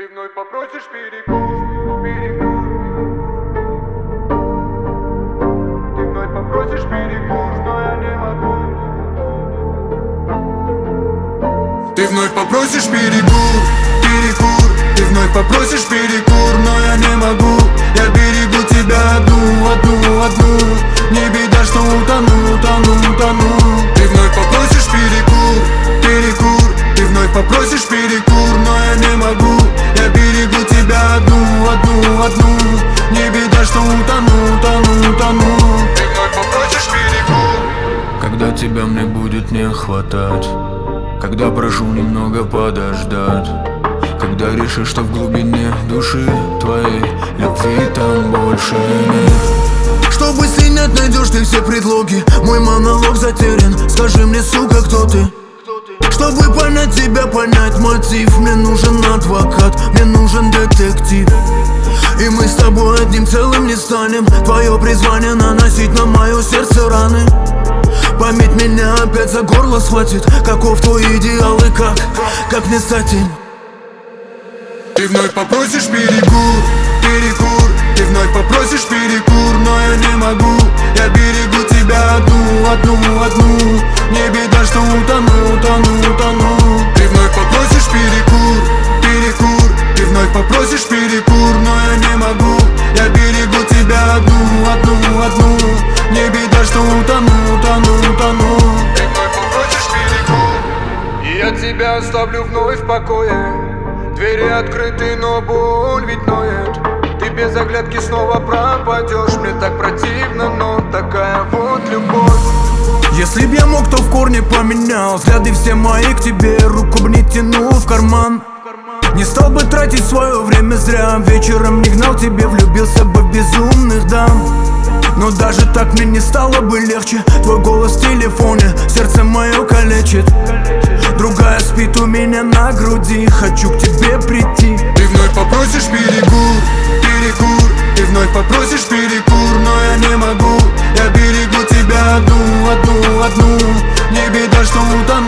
Ты вновь попросишь перекур. Ты вновь попросишь перекур, но я не могу. Ты вновь попросишь перекур. Ты вновь попросишь перекур, но я не могу. Я берегу тебя одну. Не беда, что утону. Ты вновь попросишь перекур. Ты вновь попросишь перекур, но я не могу. Я берегу тебя одну. Не беда, что утону. Ты вновь попросишь перекур. Когда тебя мне будет не хватать, когда прошу немного подождать, когда решишь, что в глубине души твоей любви там больше нет. Чтобы снять найдешь ты все предлоги. Мой монолог затерян, скажи мне, сука, кто ты? Чтобы понять тебя, понять мотив, мне нужен адвокат, мне нужен детектив. И мы с тобой одним целым не станем. Твое призвание наносить на мое сердце раны. Память меня опять за горло схватит. Каков твой идеал и как не стать им? Ты вновь попросишь перекур. Ты вновь попросишь перекур, но я не могу. Я берегу тебя одну. Не беда, что утону. Ты вновь попросишь перекур. Ты вновь попросишь перекур, но я не могу. Я берегу тебя одну. Не беда, что утону. Ты вновь попросишь перекур. И я тебя оставлю вновь в покое. Двери открыты, но боль ведь ноет. Ты без оглядки снова пропадешь. Мне так противно, но такая вот любовь. Если б я мог, то в корне поменял взгляды все мои к тебе, руку бы не тянул в карман. Не стал бы тратить свое время зря. Вечером не гнал тебе, влюбился бы в безумных дам. Но даже так мне не стало бы легче. Твой голос в телефоне сердце мое калечит. Другая спит у меня на груди. Хочу к тебе прийти. Ты вновь попросишь перекур. Ты вновь попросишь перекур, но я не могу. Я берегу тебя одну. Не беда, что утону.